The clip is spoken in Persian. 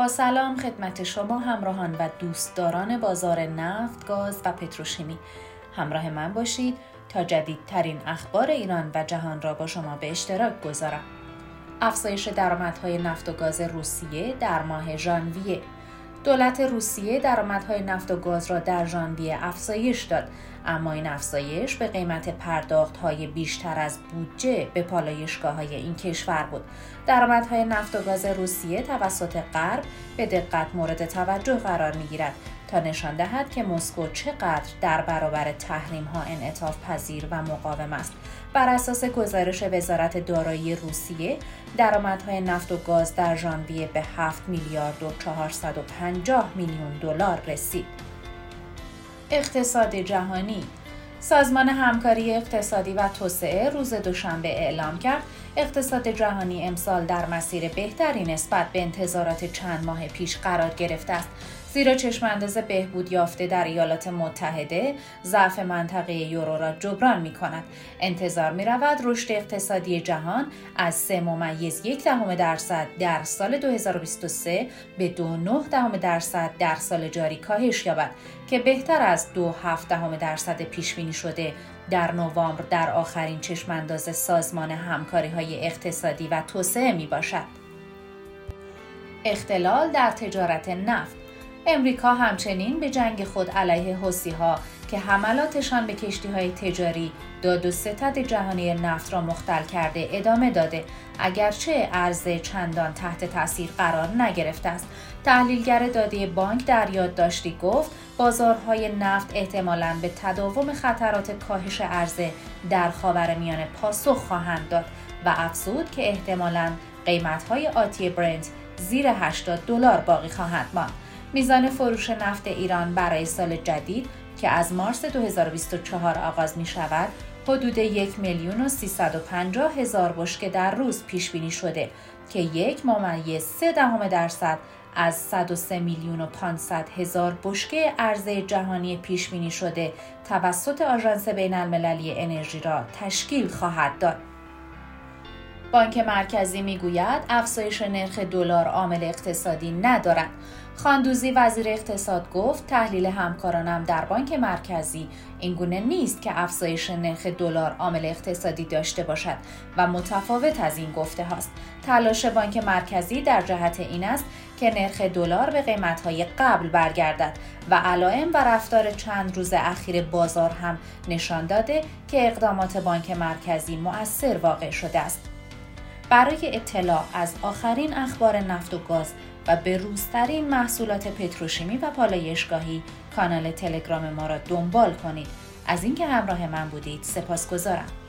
با سلام خدمت شما همراهان و دوستداران بازار نفت، گاز و پتروشیمی. همراه من باشید تا جدیدترین اخبار ایران و جهان را با شما به اشتراک گذارم. افزایش درآمدهای نفت و گاز روسیه در ماه ژانویه. دولت روسیه درآمدهای نفت و گاز را در ژانویه افزایش داد، اما این افزایش به قیمت پرداخت‌های بیشتر از بودجه به پالایشگاه‌های این کشور بود. درآمدهای نفت و گاز روسیه توسط غرب به دقت مورد توجه قرار می‌گیرد تا نشان دهد که مسکو چقدر در برابر تحریم‌ها انعطاف پذیر و مقاوم است. بر اساس گزارش وزارت دارایی روسیه، درآمدهای نفت و گاز در ژانویه به 7 میلیارد و 450 میلیون دلار رسید. اقتصاد جهانی. سازمان همکاری اقتصادی و توسعه روز دوشنبه اعلام کرد اقتصاد جهانی امسال در مسیر بهتری نسبت به انتظارات چند ماه پیش قرار گرفته است، زیرا چشمانداز بهبود یافته در ایالات متحده ضعف منطقه یورو را جبران می کند. انتظار می رود رشد اقتصادی جهان از 3.1% در سال 2023 به 2.9% در سال جاری کاهش یابد که بهتر از 2.7% پیش بینی شده در نوامبر در آخرین چشمانداز سازمان همکاری‌های اقتصادی و توسعه می باشد. اختلال در تجارت نفت. امریکا همچنین به جنگ خود علیه حوثی‌ها که حملاتشان به کشتی‌های تجاری داد و ستد جهانی نفت را مختل کرده ادامه داده، اگرچه عرضه چندان تحت تاثیر قرار نگرفته است. تحلیلگر داده بانک در یادداشتی گفت بازارهای نفت احتمالاً به تداوم خطرات کاهش عرضه در خاورمیانه پاسخ خواهند داد و افزود که احتمالاً قیمت‌های آتی برنت زیر $80 باقی خواهند ماند. میزان فروش نفت ایران برای سال جدید که از مارس 2024 آغاز می شود حدود 1,350,000 بشکه در روز پیش بینی شده که 1.3% از 103,500,000 بشکه عرضه جهانی پیش بینی شده توسط آژانس بین‌المللی انرژی را تشکیل خواهد داد. بانک مرکزی میگوید افزایش نرخ دلار عامل اقتصادی ندارد. خاندوزی وزیر اقتصاد گفت تحلیل همکارانم در بانک مرکزی اینگونه نیست که افزایش نرخ دلار عامل اقتصادی داشته باشد و متفاوت از این گفته هاست. تلاش بانک مرکزی در جهت این است که نرخ دلار به قیمت‌های قبل برگردد و علائم و رفتار چند روز اخیر بازار هم نشان داده که اقدامات بانک مرکزی مؤثر واقع شده است. برای اطلاع از آخرین اخبار نفت و گاز و بروزترین محصولات پتروشیمی و پالایشگاهی کانال تلگرام ما را دنبال کنید. از اینکه همراه من بودید سپاسگزارم.